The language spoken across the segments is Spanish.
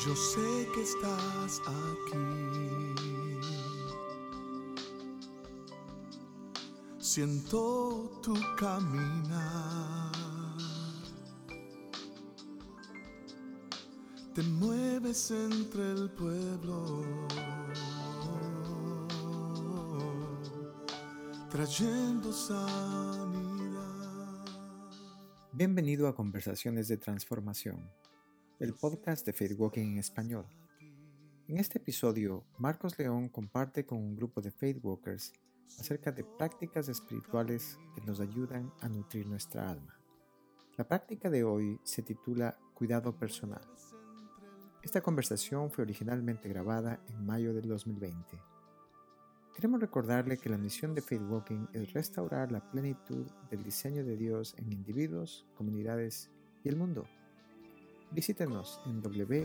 Yo sé que estás aquí. Siento tu caminar. Te mueves entre el pueblo, trayendo sanidad. Bienvenido a Conversaciones de Transformación, el podcast de Faith Walking en español. En este episodio, Marcos León comparte con un grupo de Faith Walkers acerca de prácticas espirituales que nos ayudan a nutrir nuestra alma. La práctica de hoy se titula Cuidado Personal. Esta conversación fue originalmente grabada en mayo del 2020. Queremos recordarle que la misión de Faith Walking es restaurar la plenitud del diseño de Dios en individuos, comunidades y el mundo. Visítenos en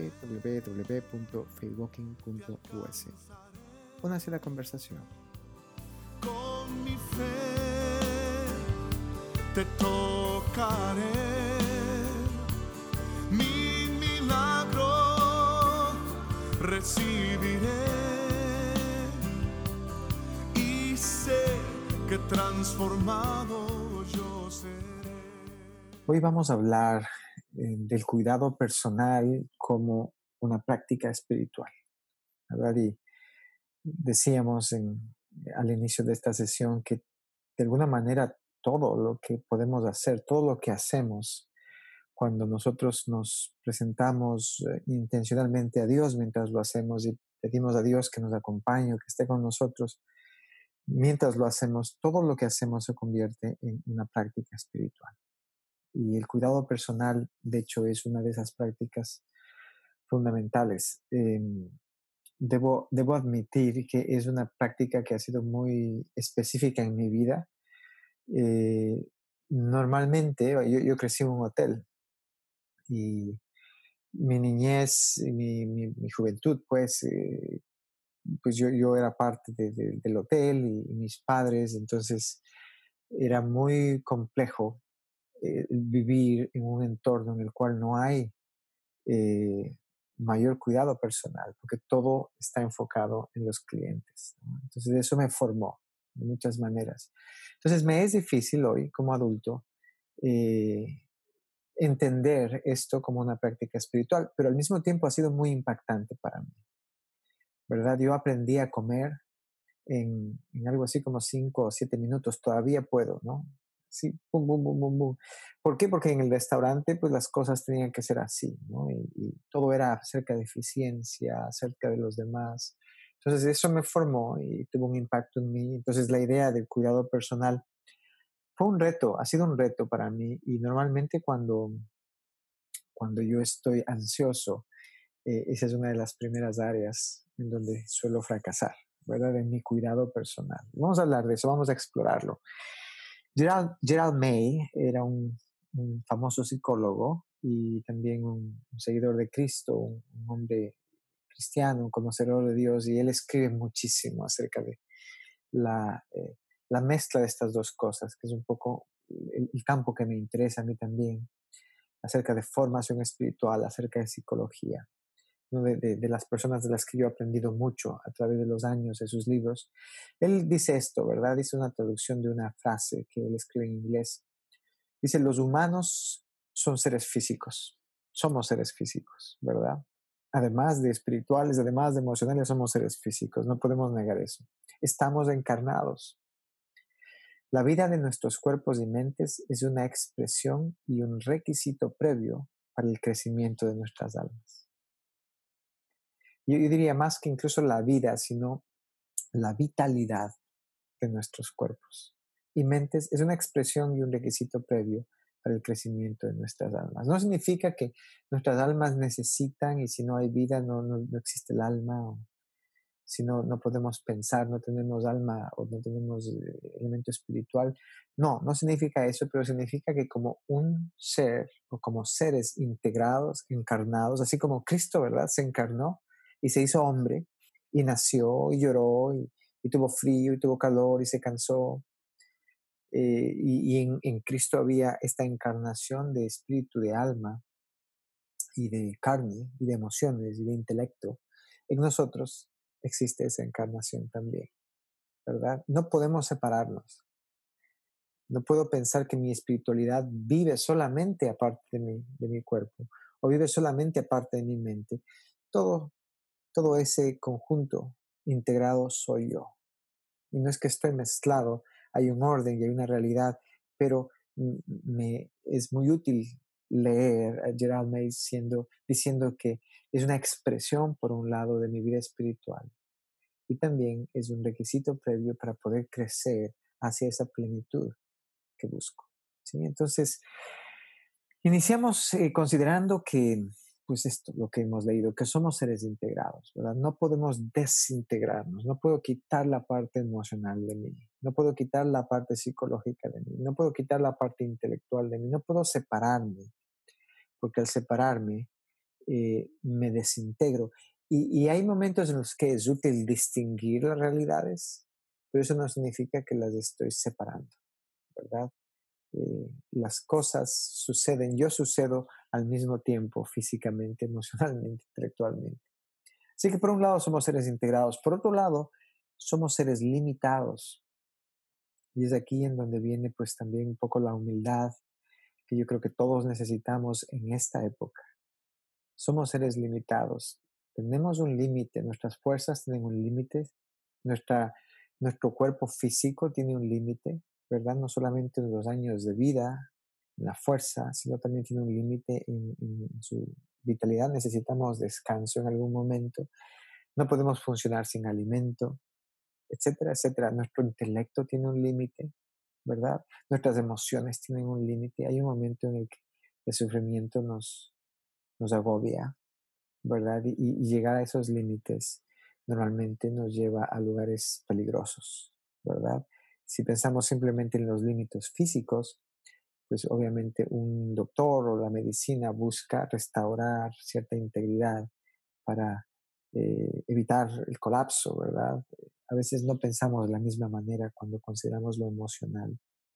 www.faithwalking.us. Únase a la conversación. Con mi fe te tocaré, mi milagro recibiré y sé que transformado yo seré. Hoy vamos a hablar del cuidado personal como una práctica espiritual, ¿verdad? Y decíamos al inicio de esta sesión que de alguna manera todo lo que podemos hacer, todo lo que hacemos cuando nosotros nos presentamos intencionalmente a Dios mientras lo hacemos y pedimos a Dios que nos acompañe, que esté con nosotros, mientras lo hacemos, todo lo que hacemos se convierte en una práctica espiritual. Y el cuidado personal, de hecho, es una de esas prácticas fundamentales. Debo admitir que es una práctica que ha sido muy específica en mi vida. Normalmente, yo crecí en un hotel y mi niñez, mi juventud, pues yo era parte del hotel y mis padres, entonces era muy complejo vivir en un entorno en el cual no hay eh, mayor cuidado personal, porque todo está enfocado en los clientes, ¿no? Entonces eso me formó de muchas maneras. Entonces me es difícil hoy como adulto eh, entender esto como una práctica espiritual, pero al mismo tiempo ha sido muy impactante para mí, ¿verdad? Yo aprendí a comer en algo así como 5 o 7 minutos, todavía puedo, ¿no? Sí, pum, pum, pum, pum, pum. ¿Por qué? Porque en el restaurante pues las cosas tenían que ser así, ¿no? Y todo era acerca de eficiencia, acerca de los demás. Entonces eso me formó y tuvo un impacto en mí. Entonces la idea del cuidado personal fue un reto, ha sido un reto para mí y normalmente cuando yo estoy ansioso, esa es una de las primeras áreas en donde suelo fracasar, ¿verdad? En mi cuidado personal. Vamos a hablar de eso, vamos a explorarlo. Gerald May era un famoso psicólogo y también un seguidor de Cristo, un hombre cristiano, un conocedor de Dios, y él escribe muchísimo acerca de la mezcla de estas dos cosas, que es un poco el campo que me interesa a mí también, acerca de formación espiritual, acerca de psicología, ¿no? De las personas de las que yo he aprendido mucho a través de los años de sus libros. Él dice esto, ¿verdad? Dice una traducción de una frase que él escribe en inglés. Dice, los humanos son seres físicos, somos seres físicos, ¿verdad? Además de espirituales, además de emocionales, somos seres físicos, no podemos negar eso. Estamos encarnados. La vida de nuestros cuerpos y mentes es una expresión y un requisito previo para el crecimiento de nuestras almas. Yo diría más que incluso la vida, sino la vitalidad de nuestros cuerpos y mentes es una expresión y un requisito previo para el crecimiento de nuestras almas. No significa que nuestras almas necesitan y si no hay vida no existe el alma, o si no podemos pensar, no tenemos alma o no tenemos elemento espiritual. No significa eso, pero significa que como un ser o como seres integrados, encarnados, así como Cristo, ¿verdad? Se encarnó y se hizo hombre y nació y lloró y tuvo frío y tuvo calor y se cansó. Y en Cristo había esta encarnación de espíritu, de alma, y de carne y de emociones y de intelecto, en nosotros existe esa encarnación también, ¿verdad? No podemos separarnos. No puedo pensar que mi espiritualidad vive solamente aparte de mi cuerpo o vive solamente aparte de mi mente. Todo, todo ese conjunto integrado soy yo. Y no es que estoy mezclado, hay un orden y hay una realidad, pero me es muy útil leer a Gerald May diciendo que es una expresión, por un lado, de mi vida espiritual y también es un requisito previo para poder crecer hacia esa plenitud que busco. ¿Sí? Entonces, iniciamos considerando que, pues esto, lo que hemos leído, que somos seres integrados, ¿verdad? No podemos desintegrarnos, no puedo quitar la parte emocional de mí, no puedo quitar la parte psicológica de mí, no puedo quitar la parte intelectual de mí, no puedo separarme, porque al separarme me desintegro. Y hay momentos en los que es útil distinguir las realidades, pero eso no significa que las estoy separando, ¿verdad? Las cosas suceden, yo sucedo al mismo tiempo, físicamente, emocionalmente, intelectualmente. Así que por un lado somos seres integrados, por otro lado somos seres limitados. Y es aquí en donde viene pues también un poco la humildad que yo creo que todos necesitamos en esta época. Somos seres limitados, tenemos un límite, nuestras fuerzas tienen un límite, nuestra, nuestro cuerpo físico tiene un límite, ¿verdad? No solamente en los años de vida, en la fuerza, sino también tiene un límite en su vitalidad. Necesitamos descanso en algún momento, no podemos funcionar sin alimento, etcétera, etcétera. Nuestro intelecto tiene un límite, ¿verdad? Nuestras emociones tienen un límite. Hay un momento en el que el sufrimiento nos agobia, ¿verdad? Y llegar a esos límites normalmente nos lleva a lugares peligrosos, ¿verdad? Si pensamos simplemente en los límites físicos, pues obviamente un doctor o la medicina busca restaurar cierta integridad para evitar el colapso, ¿verdad? A veces no pensamos de la misma manera cuando consideramos lo emocional.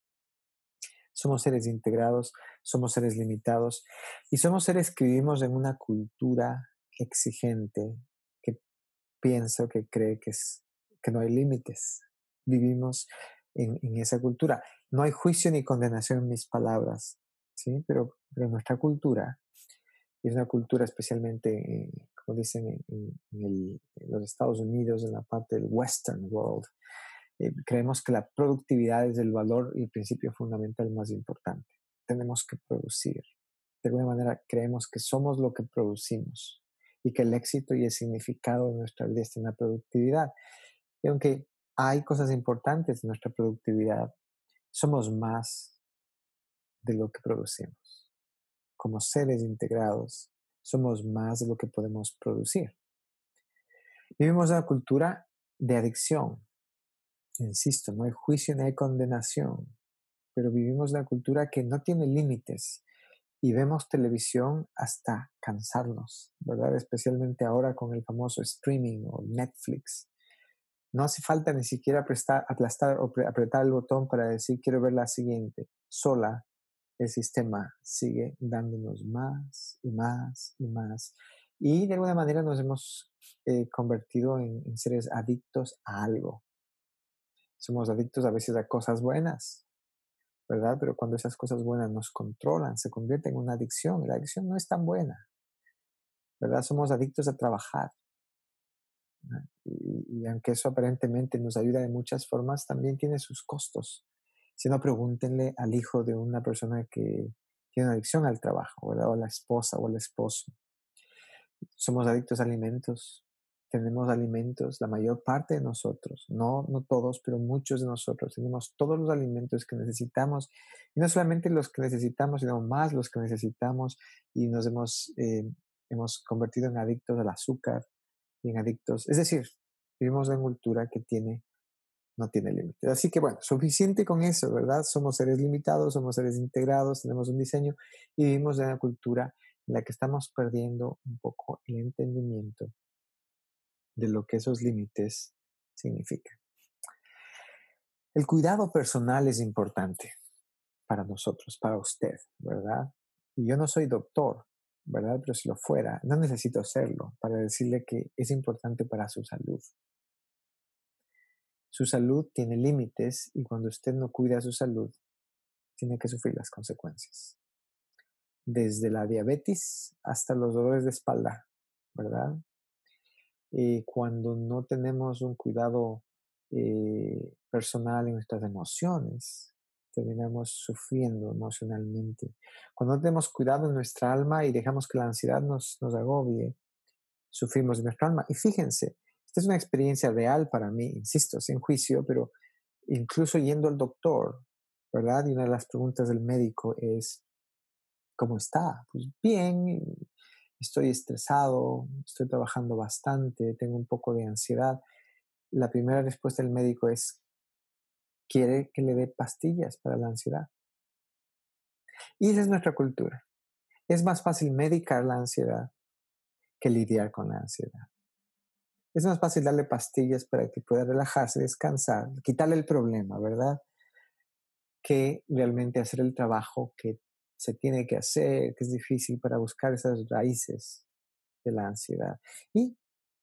Somos seres integrados, somos seres limitados y somos seres que vivimos en una cultura exigente que piensa o que cree que no hay límites. Vivimos en esa cultura. No hay juicio ni condenación en mis palabras, ¿sí? Pero nuestra cultura es una cultura especialmente, como dicen en los Estados Unidos, en la parte del Western World. Creemos que la productividad es el valor y el principio fundamental más importante. Tenemos que producir. De alguna manera creemos que somos lo que producimos y que el éxito y el significado de nuestra vida está en la productividad. Y aunque hay cosas importantes en nuestra productividad, somos más de lo que producimos. Como seres integrados, somos más de lo que podemos producir. Vivimos una cultura de adicción. Insisto, no hay juicio ni hay condenación, pero vivimos una cultura que no tiene límites y vemos televisión hasta cansarnos, ¿verdad? Especialmente ahora con el famoso streaming o Netflix. No hace falta ni siquiera aplastar o apretar el botón para decir quiero ver la siguiente. Sola, el sistema sigue dándonos más y más y más. Y de alguna manera nos hemos convertido en seres adictos a algo. Somos adictos a veces a cosas buenas, ¿verdad? Pero cuando esas cosas buenas nos controlan, se convierte en una adicción. Y la adicción no es tan buena, ¿verdad? Somos adictos a trabajar. ¿No? Y aunque eso aparentemente nos ayuda de muchas formas, también tiene sus costos. Si no, pregúntenle al hijo de una persona que tiene una adicción al trabajo, ¿verdad? O a la esposa o al esposo. Somos adictos a alimentos. Tenemos alimentos, la mayor parte de nosotros, no todos, pero muchos de nosotros tenemos todos los alimentos que necesitamos, y no solamente los que necesitamos, sino más los que necesitamos, y nos hemos convertido en adictos al azúcar y en adictos, es decir, vivimos en una cultura que no tiene límites. Así que bueno, suficiente con eso, ¿verdad? Somos seres limitados, somos seres integrados, tenemos un diseño y vivimos en una cultura en la que estamos perdiendo un poco el entendimiento de lo que esos límites significan. El cuidado personal es importante para nosotros, para usted, ¿verdad? Y yo no soy doctor, ¿verdad? Pero si lo fuera, no necesito serlo para decirle que es importante para su salud. Su salud tiene límites y cuando usted no cuida su salud, tiene que sufrir las consecuencias. Desde la diabetes hasta los dolores de espalda, ¿verdad? Cuando no tenemos un cuidado personal en nuestras emociones, terminamos sufriendo emocionalmente. Cuando no tenemos cuidado en nuestra alma y dejamos que la ansiedad nos agobie, sufrimos en nuestra alma. Y fíjense, esta es una experiencia real para mí, insisto, sin juicio, pero incluso yendo al doctor, ¿verdad? Y una de las preguntas del médico es, ¿cómo está? Pues bien, estoy estresado, estoy trabajando bastante, tengo un poco de ansiedad. La primera respuesta del médico es, ¿quiere que le dé pastillas para la ansiedad? Y esa es nuestra cultura. Es más fácil medicar la ansiedad que lidiar con la ansiedad. Es más fácil darle pastillas para que pueda relajarse, descansar, quitarle el problema, ¿verdad? Que realmente hacer el trabajo que se tiene que hacer, que es difícil para buscar esas raíces de la ansiedad. Y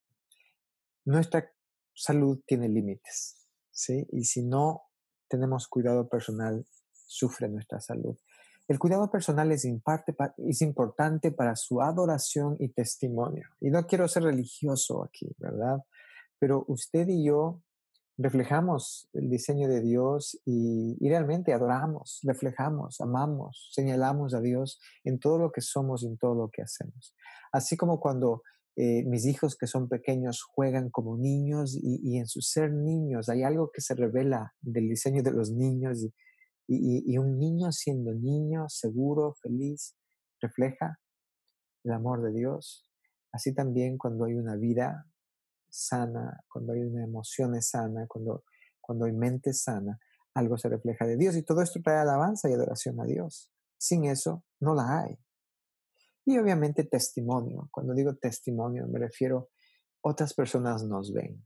nuestra salud tiene límites, ¿sí? Y si no tenemos cuidado personal, sufre nuestra salud. El cuidado personal es importante para su adoración y testimonio. Y no quiero ser religioso aquí, ¿verdad? Pero usted y yo reflejamos el diseño de Dios y realmente adoramos, reflejamos, amamos, señalamos a Dios en todo lo que somos y en todo lo que hacemos. Así como cuando mis hijos que son pequeños juegan como niños y en su ser niños hay algo que se revela del diseño de los niños y un niño siendo niño, seguro, feliz, refleja el amor de Dios. Así también cuando hay una vida sana, cuando hay una emoción sana, cuando hay mente sana, algo se refleja de Dios y todo esto trae alabanza y adoración a Dios. Sin eso, no la hay. Y obviamente testimonio. Cuando digo testimonio, me refiero otras personas nos ven,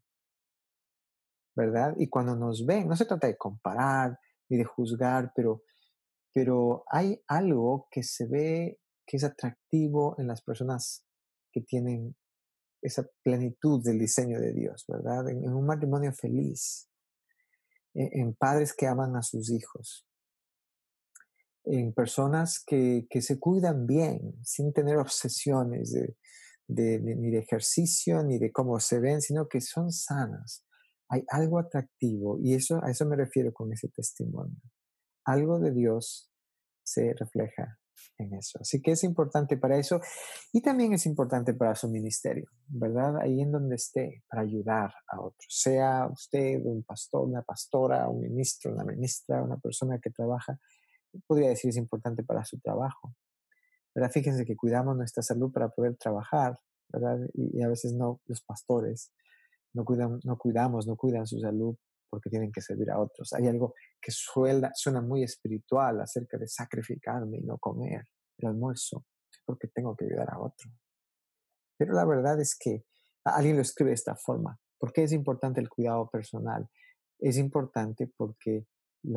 ¿verdad? Y cuando nos ven, no se trata de comparar ni de juzgar, pero hay algo que se ve que es atractivo en las personas que tienen esa plenitud del diseño de Dios, ¿verdad? En un matrimonio feliz, en padres que aman a sus hijos, en personas que se cuidan bien, sin tener obsesiones ni de ejercicio, ni de cómo se ven, sino que son sanas. Hay algo atractivo y a eso me refiero con ese testimonio. Algo de Dios se refleja en eso. Así que es importante para eso y también es importante para su ministerio, ¿verdad? Ahí en donde esté, para ayudar a otros. Sea usted un pastor, una pastora, un ministro, una ministra, una persona que trabaja, podría decir es importante para su trabajo, ¿verdad? Fíjense que cuidamos nuestra salud para poder trabajar, ¿verdad? Y a veces no, los pastores no cuidan su salud porque tienen que servir a otros. Hay algo que suena muy espiritual acerca de sacrificarme y no comer el almuerzo porque tengo que ayudar a otro. Pero la verdad es que alguien lo escribe de esta forma. ¿Por qué es importante el cuidado personal? Es importante porque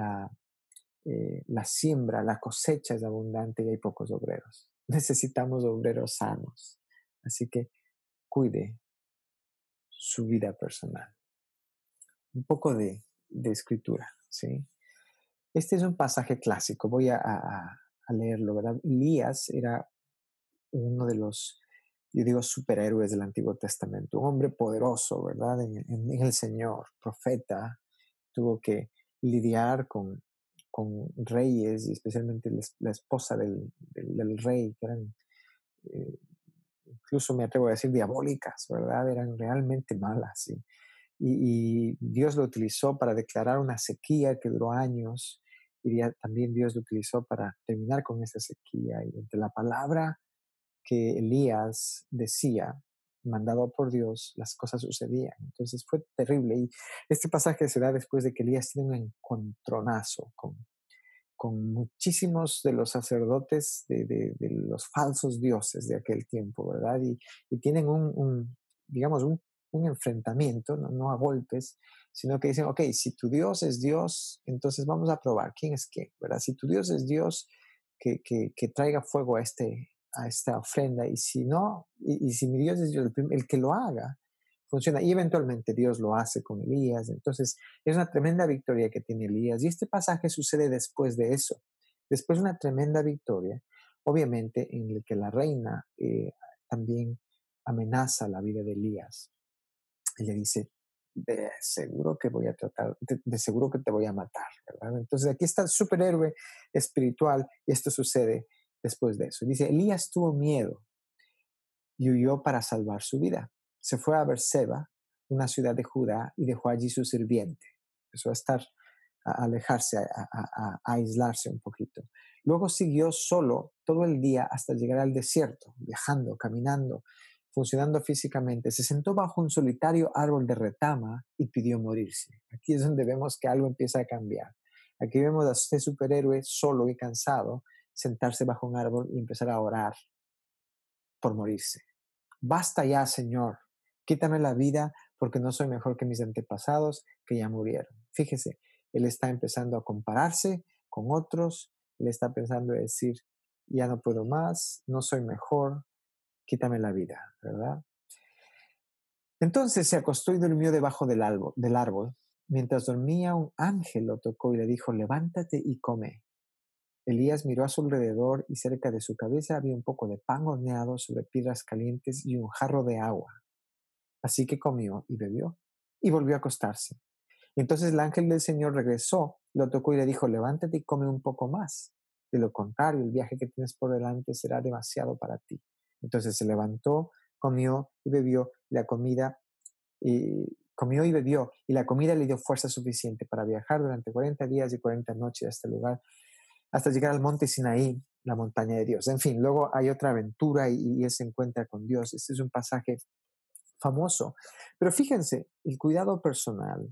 la siembra, la cosecha es abundante y hay pocos obreros. Necesitamos obreros sanos. Así que cuide su vida personal. Un poco de escritura, ¿sí? Este es un pasaje clásico, voy a leerlo, ¿verdad? Elías era uno de los, yo digo, superhéroes del Antiguo Testamento, un hombre poderoso, ¿verdad? En el Señor, profeta, tuvo que lidiar con reyes, y especialmente la esposa del rey, que eran, eh, incluso me atrevo a decir, diabólicas, ¿verdad? Eran realmente malas, ¿sí? Y Dios lo utilizó para declarar una sequía que duró años y también Dios lo utilizó para terminar con esa sequía. Y entre la palabra que Elías decía, mandado por Dios, las cosas sucedían. Entonces fue terrible. Y este pasaje se da después de que Elías tiene un encontronazo con muchísimos de los sacerdotes de los falsos dioses de aquel tiempo, ¿verdad? Y tienen digamos, un enfrentamiento, no a golpes, sino que dicen, ok, si tu Dios es Dios, entonces vamos a probar quién es quién, ¿verdad? Si tu Dios es Dios, que traiga fuego a esta ofrenda, y si no, y si mi Dios es Dios, el que lo haga, funciona. Y eventualmente Dios lo hace con Elías. Entonces, es una tremenda victoria que tiene Elías. Y este pasaje sucede después de eso. Después de una tremenda victoria, obviamente, en el que la reina también amenaza la vida de Elías. Y le dice, de seguro que voy a tratar, de seguro que te voy a matar, ¿verdad? Entonces aquí está el superhéroe espiritual y esto sucede después de eso. Dice, Elías tuvo miedo y huyó para salvar su vida. Se fue a Beerseba, una ciudad de Judá, y dejó allí su sirviente. Empezó a estar, a alejarse, a aislarse un poquito. Luego siguió solo todo el día hasta llegar al desierto, viajando, caminando, funcionando físicamente. Se sentó bajo un solitario árbol de retama y pidió morirse. Aquí es donde vemos que algo empieza a cambiar. Aquí vemos a este superhéroe solo y cansado sentarse bajo un árbol y empezar a orar por morirse. Basta ya, Señor. Quítame la vida porque no soy mejor que mis antepasados que ya murieron. Fíjese, él está empezando a compararse con otros. Él está pensando en decir, ya no puedo más, no soy mejor, quítame la vida, ¿verdad? Entonces se acostó y durmió debajo del árbol. Mientras dormía, un ángel lo tocó y le dijo, levántate y come. Elías miró a su alrededor y cerca de su cabeza había un poco de pan horneado sobre piedras calientes y un jarro de agua. Así que comió y bebió y volvió a acostarse. Entonces el ángel del Señor regresó, lo tocó y le dijo, levántate y come un poco más. De lo contrario, el viaje que tienes por delante será demasiado para ti. Entonces se levantó, comió y bebió la comida, y comió y bebió, y la comida le dio fuerza suficiente para viajar durante 40 días y 40 noches a este lugar, hasta llegar al monte Sinaí, la montaña de Dios. En fin, luego hay otra aventura y él se encuentra con Dios. Este es un pasaje famoso. Pero fíjense, el cuidado personal.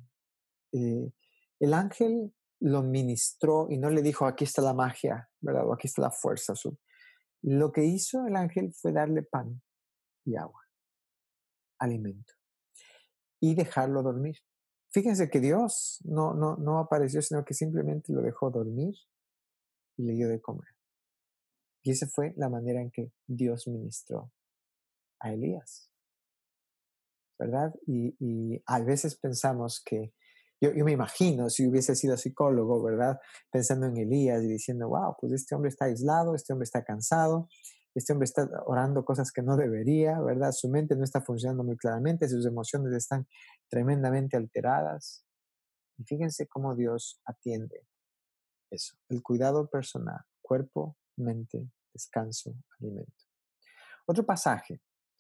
El ángel lo ministró y no le dijo, aquí está la magia, ¿verdad? O aquí está la fuerza. Lo que hizo el ángel fue darle pan y agua, alimento, y dejarlo dormir. Fíjense que Dios no apareció, sino que simplemente lo dejó dormir y le dio de comer. Y esa fue la manera en que Dios ministró a Elías, ¿verdad? Y a veces pensamos que, yo me imagino si hubiese sido psicólogo, ¿verdad? Pensando en Elías y diciendo, wow, pues este hombre está aislado, este hombre está cansado, este hombre está orando cosas que no debería, ¿verdad? Su mente no está funcionando muy claramente, sus emociones están tremendamente alteradas. Y fíjense cómo Dios atiende eso, el cuidado personal, cuerpo, mente, descanso, alimento. Otro pasaje.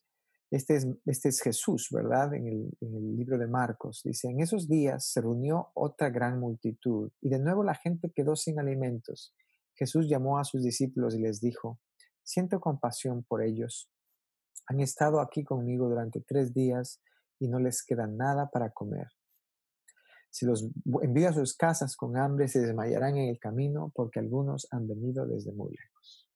Este es Jesús, ¿verdad? En el libro de Marcos. Dice, en esos días se reunió otra gran multitud y de nuevo la gente quedó sin alimentos. Jesús llamó a sus discípulos y les dijo, siento compasión por ellos. Han estado aquí conmigo durante 3 días y no les queda nada para comer. Si los envío a sus casas con hambre, se desmayarán en el camino porque algunos han venido desde muy lejos.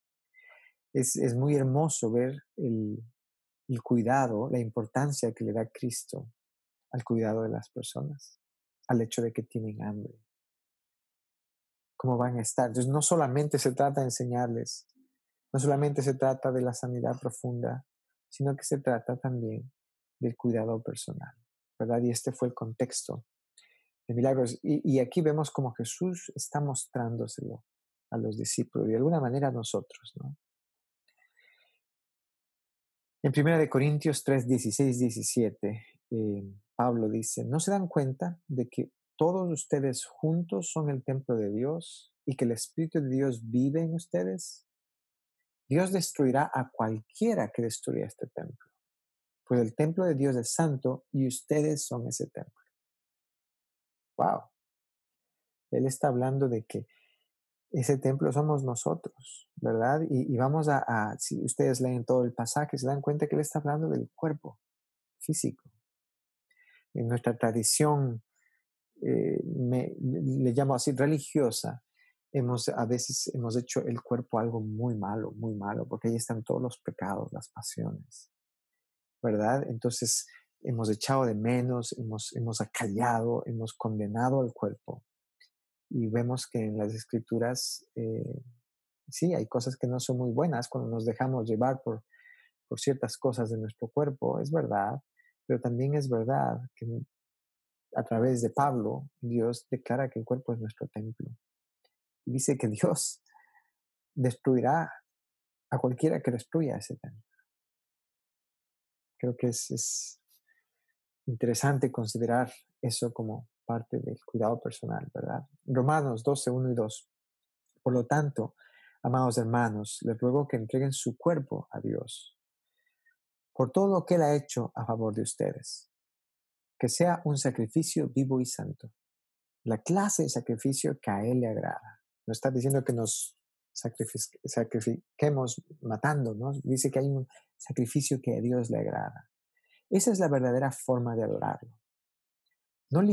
Es muy hermoso ver el cuidado, la importancia que le da Cristo al cuidado de las personas, al hecho de que tienen hambre, cómo van a estar. Entonces, no solamente se trata de enseñarles, no solamente se trata de la sanidad profunda, sino que se trata también del cuidado personal, ¿verdad? Y este fue el contexto de milagros. Y aquí vemos cómo Jesús está mostrándoselo a los discípulos y de alguna manera a nosotros, ¿no? En 1 Corintios 3, 16, 17, Pablo dice, ¿no se dan cuenta de que todos ustedes juntos son el templo de Dios y que el Espíritu de Dios vive en ustedes? Dios destruirá a cualquiera que destruya este templo, pues el templo de Dios es santo y ustedes son ese templo. ¡Wow! Él está hablando de que ese templo somos nosotros, ¿verdad? Y vamos si ustedes leen todo el pasaje, se dan cuenta que él está hablando del cuerpo físico. En nuestra tradición, le llamo así, religiosa, a veces hemos hecho el cuerpo algo muy malo, porque ahí están todos los pecados, las pasiones, ¿verdad? Entonces hemos echado de menos, hemos acallado, hemos condenado al cuerpo. Y vemos que en las escrituras sí, hay cosas que no son muy buenas cuando nos dejamos llevar por ciertas cosas de nuestro cuerpo, es verdad, pero también es verdad que a través de Pablo, Dios declara que el cuerpo es nuestro templo. Y dice que Dios destruirá a cualquiera que destruya ese templo. Creo que es interesante considerar eso como parte del cuidado personal, ¿verdad? Romanos 12, 1 y 2. Por lo tanto, amados hermanos, les ruego que entreguen su cuerpo a Dios por todo lo que Él ha hecho a favor de ustedes, que sea un sacrificio vivo y santo, la clase de sacrificio que a Él le agrada. No está diciendo que nos sacrifiquemos matándonos, dice que hay un sacrificio que a Dios le agrada. Esa es la verdadera forma de adorarlo. No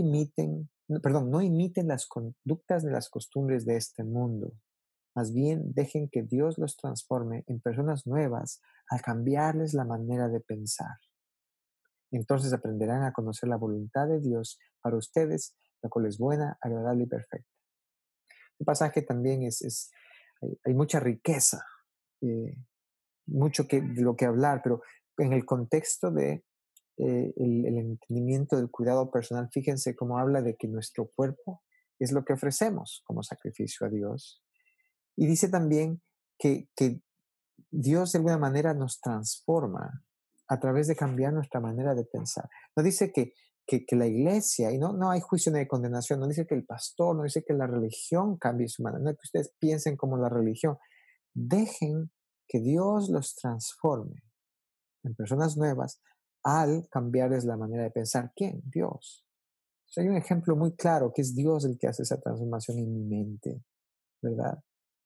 imiten las conductas ni las costumbres de este mundo. Más bien, dejen que Dios los transforme en personas nuevas al cambiarles la manera de pensar. Entonces aprenderán a conocer la voluntad de Dios para ustedes, la cual es buena, agradable y perfecta. Este pasaje también hay mucha riqueza, eh, mucho de lo que hablar, pero en el contexto de el entendimiento del cuidado personal, fíjense cómo habla de que nuestro cuerpo es lo que ofrecemos como sacrificio a Dios. Y dice también que Dios de alguna manera nos transforma a través de cambiar nuestra manera de pensar. No dice que la iglesia, y no hay juicio ni condenación, no dice que el pastor, no dice que la religión cambie su manera, no es que ustedes piensen como la religión. Dejen que Dios los transforme en personas nuevas al cambiarles la manera de pensar. ¿Quién? Dios. O sea, hay un ejemplo muy claro que es Dios el que hace esa transformación en mi mente, ¿verdad?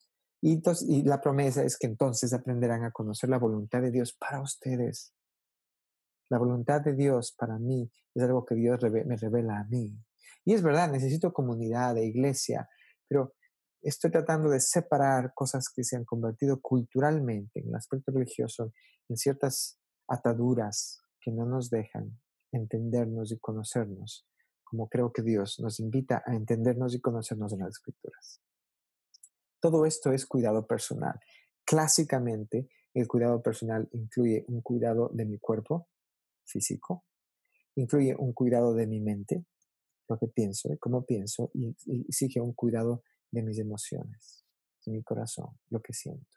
Y la promesa es que entonces aprenderán a conocer la voluntad de Dios para ustedes. La voluntad de Dios para mí es algo que Dios me revela a mí. Y es verdad, necesito comunidad de iglesia, pero estoy tratando de separar cosas que se han convertido culturalmente en el aspecto religioso en ciertas ataduras que no nos dejan entendernos y conocernos, como creo que Dios nos invita a entendernos y conocernos en las Escrituras. Todo esto es cuidado personal. Clásicamente, el cuidado personal incluye un cuidado de mi cuerpo físico, incluye un cuidado de mi mente, lo que pienso y cómo pienso, y exige un cuidado de mis emociones, de mi corazón, lo que siento.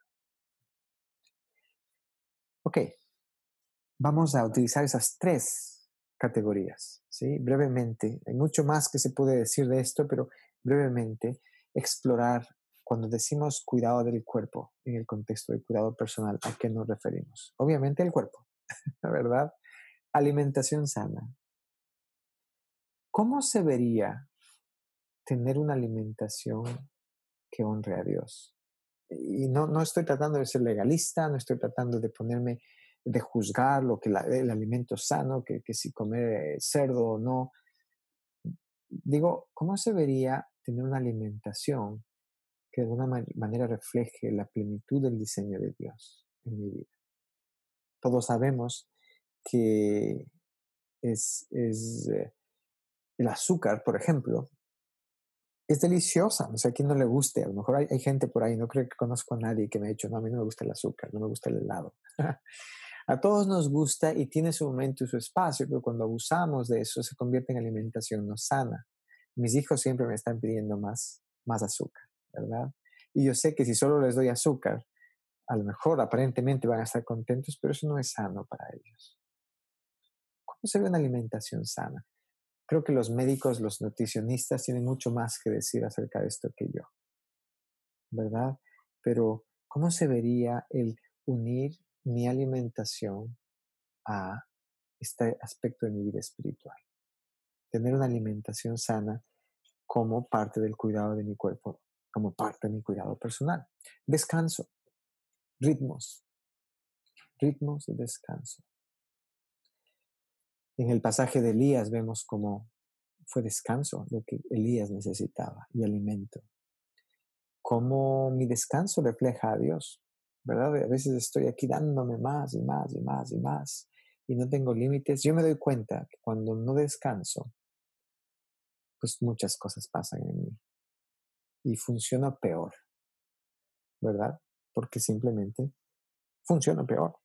Ok, vamos a utilizar esas tres categorías, ¿sí? Brevemente, hay mucho más que se puede decir de esto, pero brevemente explorar cuando decimos cuidado del cuerpo en el contexto del cuidado personal, ¿a qué nos referimos? Obviamente el cuerpo, la verdad. Alimentación sana. ¿Cómo se vería tener una alimentación que honre a Dios? Y no estoy tratando de ser legalista, no estoy tratando de ponerme, de juzgar lo que el alimento sano, que si comer cerdo o no. Digo, ¿cómo se vería tener una alimentación que de alguna manera refleje la plenitud del diseño de Dios en mi vida? Todos sabemos que el azúcar, por ejemplo, es deliciosa. No sé a quién no le guste. A lo mejor hay gente por ahí, no creo que conozco a nadie que me ha dicho, no, a mí no me gusta el azúcar, no me gusta el helado. A todos nos gusta y tiene su momento y su espacio, pero cuando abusamos de eso se convierte en alimentación no sana. Mis hijos siempre me están pidiendo más azúcar, ¿verdad? Y yo sé que si solo les doy azúcar, a lo mejor aparentemente van a estar contentos, pero eso no es sano para ellos. ¿Cómo se ve una alimentación sana? Creo que los médicos, los nutricionistas tienen mucho más que decir acerca de esto que yo, ¿verdad? Pero, ¿cómo se vería el unir mi alimentación a este aspecto de mi vida espiritual? Tener una alimentación sana como parte del cuidado de mi cuerpo, como parte de mi cuidado personal. Descanso, ritmos, ritmos de descanso. En el pasaje de Elías vemos cómo fue descanso lo que Elías necesitaba y alimento. Cómo mi descanso refleja a Dios, ¿verdad? A veces estoy aquí dándome más y más y más y más y no tengo límites. Yo me doy cuenta que cuando no descanso, pues muchas cosas pasan en mí y funciona peor, ¿verdad? porque simplemente funciona peor.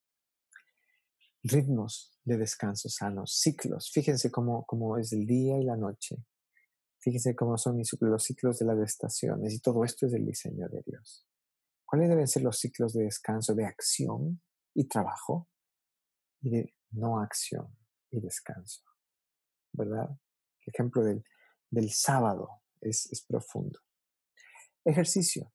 Ritmos de descanso sanos, ciclos. Fíjense cómo es el día y la noche. Fíjense cómo son los ciclos de las estaciones y todo esto es el diseño de Dios. ¿Cuáles deben ser los ciclos de descanso, de acción y trabajo y de no acción y descanso? ¿Verdad? El ejemplo del sábado es profundo. Ejercicio.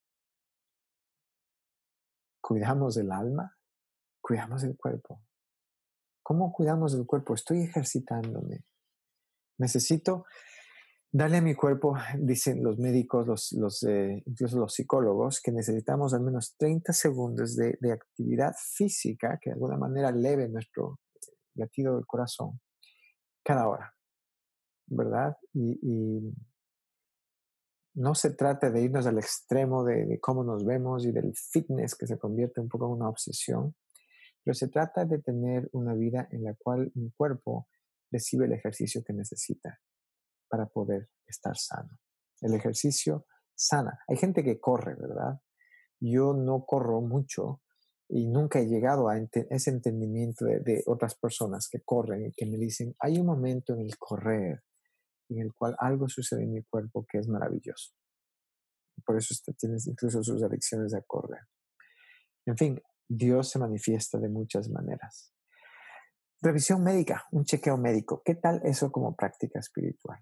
Cuidamos del alma, cuidamos del cuerpo. ¿Cómo cuidamos del cuerpo? Estoy ejercitándome. Necesito darle a mi cuerpo, dicen los médicos, incluso los psicólogos, que necesitamos al menos 30 segundos de actividad física que de alguna manera eleve nuestro latido del corazón cada hora, ¿verdad? Y no se trata de irnos al extremo de cómo nos vemos y del fitness que se convierte un poco en una obsesión, pero se trata de tener una vida en la cual mi cuerpo recibe el ejercicio que necesita para poder estar sano. El ejercicio sana. Hay gente que corre, ¿verdad? Yo no corro mucho y nunca he llegado a ese entendimiento de otras personas que corren y que me dicen, hay un momento en el correr en el cual algo sucede en mi cuerpo que es maravilloso. Por eso tienes incluso sus adicciones a correr. En fin, Dios se manifiesta de muchas maneras. Revisión médica, un chequeo médico. ¿Qué tal eso como práctica espiritual?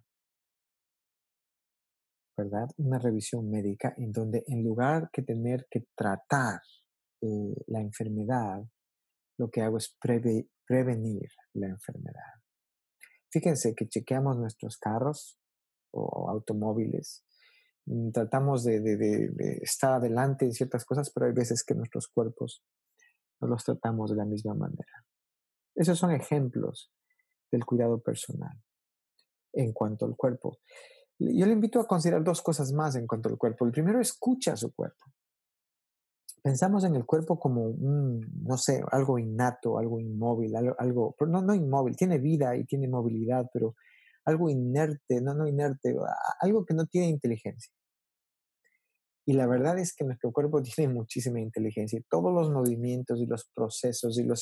¿Verdad? Una revisión médica en donde en lugar que tener que tratar la enfermedad, lo que hago es prevenir la enfermedad. Fíjense que chequeamos nuestros carros o automóviles, tratamos de estar adelante en ciertas cosas, pero hay veces que nuestros cuerpos no los tratamos de la misma manera. Esos son ejemplos del cuidado personal en cuanto al cuerpo. Yo le invito a considerar dos cosas más en cuanto al cuerpo. El primero, escucha a su cuerpo. Pensamos en el cuerpo como no sé, algo innato, algo inmóvil, algo pero no inmóvil, tiene vida y tiene movilidad, pero algo inerte, no inerte, algo que no tiene inteligencia. Y la verdad es que nuestro cuerpo tiene muchísima inteligencia y todos los movimientos y los procesos y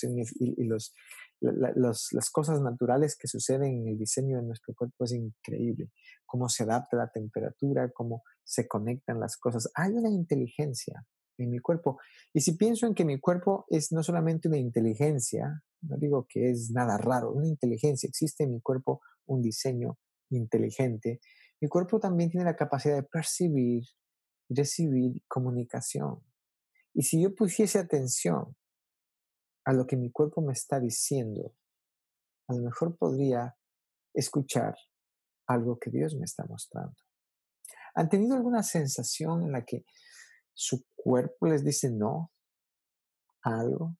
las cosas naturales que suceden en el diseño de nuestro cuerpo es increíble. Cómo se adapta la temperatura, cómo se conectan las cosas. Hay una inteligencia en mi cuerpo. Y si pienso en que mi cuerpo es no solamente una inteligencia, no digo que es nada raro, una inteligencia, existe en mi cuerpo un diseño inteligente, mi cuerpo también tiene la capacidad de percibir, recibir comunicación. Y si yo pusiese atención a lo que mi cuerpo me está diciendo, a lo mejor podría escuchar algo que Dios me está mostrando. ¿Han tenido alguna sensación en la que su cuerpo les dice no a algo?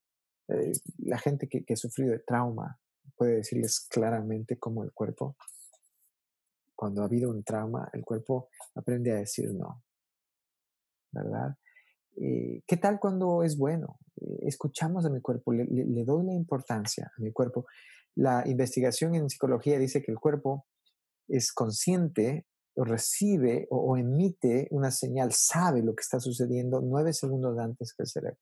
La gente que ha sufrido de trauma puede decirles claramente cómo el cuerpo, cuando ha habido un trauma, el cuerpo aprende a decir no, ¿verdad? ¿Qué tal cuando es bueno? Escuchamos a mi cuerpo, le doy la importancia a mi cuerpo. La investigación en psicología dice que el cuerpo es consciente o recibe o emite una señal, sabe lo que está sucediendo 9 segundos antes que el cerebro.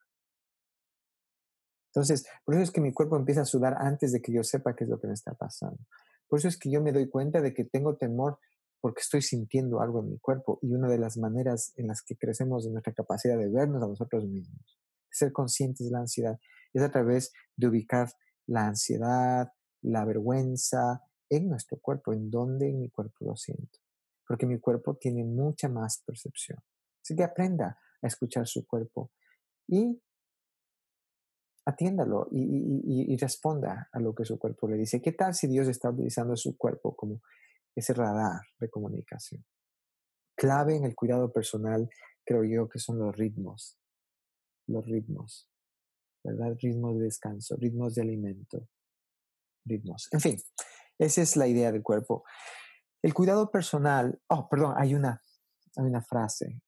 Entonces, por eso es que mi cuerpo empieza a sudar antes de que yo sepa qué es lo que me está pasando. Por eso es que yo me doy cuenta de que tengo temor porque estoy sintiendo algo en mi cuerpo. Y una de las maneras en las que crecemos en nuestra capacidad de vernos a nosotros mismos, de ser conscientes de la ansiedad, es a través de ubicar la ansiedad, la vergüenza en nuestro cuerpo, en donde en mi cuerpo lo siento. Porque mi cuerpo tiene mucha más percepción. Así que aprenda a escuchar su cuerpo y atiéndalo y responda a lo que su cuerpo le dice. ¿Qué tal si Dios está utilizando su cuerpo como ese radar de comunicación? Clave en el cuidado personal, creo yo, que son los ritmos, ¿verdad? Ritmos de descanso, ritmos de alimento, ritmos. En fin, esa es la idea del cuerpo. El cuidado personal, perdón, hay una frase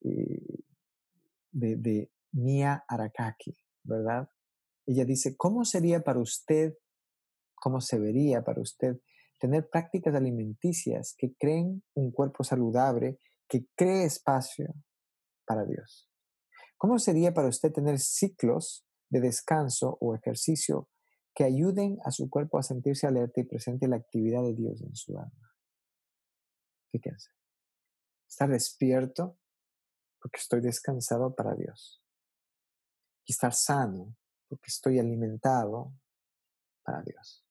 de Mia Arakaki, ¿verdad? Ella dice, ¿cómo sería para usted, cómo se vería para usted tener prácticas alimenticias que creen un cuerpo saludable, que cree espacio para Dios? ¿Cómo sería para usted tener ciclos de descanso o ejercicio que ayuden a su cuerpo a sentirse alerta y presente la actividad de Dios en su alma? Fíjense, estar despierto porque estoy descansado para Dios. Y estar sano porque estoy alimentado para Dios.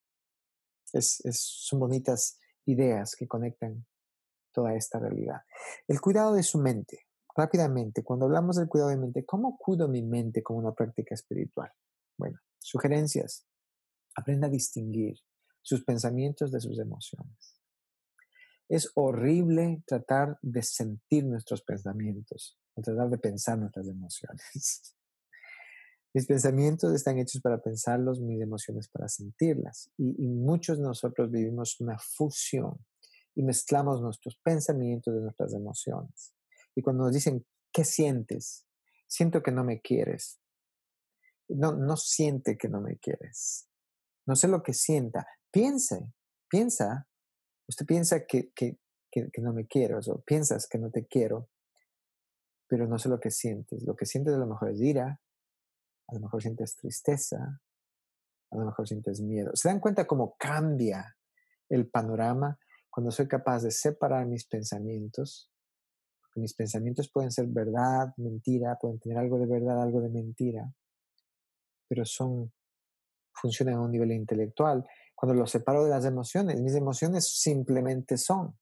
Son bonitas ideas que conectan toda esta realidad. El cuidado de su mente. Rápidamente, cuando hablamos del cuidado de mente, ¿cómo cuido mi mente como una práctica espiritual? Bueno, sugerencias. Aprenda a distinguir sus pensamientos de sus emociones. Es horrible tratar de sentir nuestros pensamientos o tratar de pensar nuestras emociones. Mis pensamientos están hechos para pensarlos, mis emociones para sentirlas. Y muchos de nosotros vivimos una fusión y mezclamos nuestros pensamientos de nuestras emociones. Y cuando nos dicen, ¿qué sientes? Siento que no me quieres. No, no siente que no me quieres. No sé lo que sienta. Piensa. Usted piensa que no me quieres o piensas que no te quiero, pero no sé lo que sientes. Lo que sientes a lo mejor es ira, a lo mejor sientes tristeza, a lo mejor sientes miedo. ¿Se dan cuenta cómo cambia el panorama cuando soy capaz de separar mis pensamientos? Porque mis pensamientos pueden ser verdad, mentira, pueden tener algo de verdad, algo de mentira, pero funcionan a un nivel intelectual. Cuando los separo de las emociones, mis emociones simplemente son.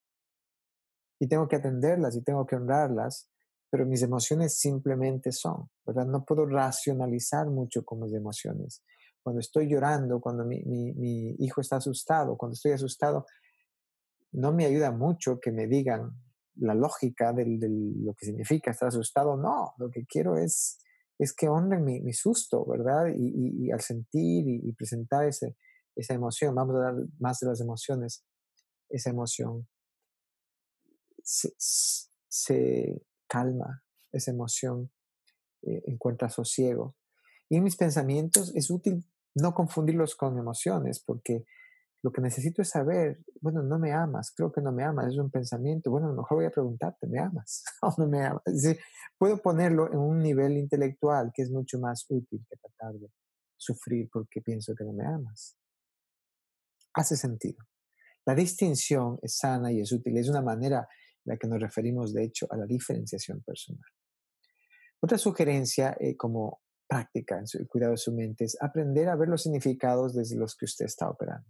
Y tengo que atenderlas y tengo que honrarlas, pero mis emociones simplemente son, ¿verdad? No puedo racionalizar mucho con mis emociones. Cuando estoy llorando, cuando mi hijo está asustado, cuando estoy asustado, no me ayuda mucho que me digan la lógica de lo que significa estar asustado. No, lo que quiero es que honren mi susto, ¿verdad? Y al sentir y presentar esa emoción, vamos a hablar más de las emociones, esa emoción se calma, esa emoción encuentra sosiego. Y en mis pensamientos es útil no confundirlos con emociones, porque lo que necesito es saber, bueno, no me amas, creo que no me amas, es un pensamiento, bueno, a lo mejor voy a preguntarte, ¿me amas o no me amas? Es decir, puedo ponerlo en un nivel intelectual que es mucho más útil que tratar de sufrir porque pienso que no me amas. Hace sentido. La distinción es sana y es útil, es una manera en la que nos referimos, de hecho, a la diferenciación personal. Otra sugerencia como práctica en el cuidado de su mente es aprender a ver los significados desde los que usted está operando.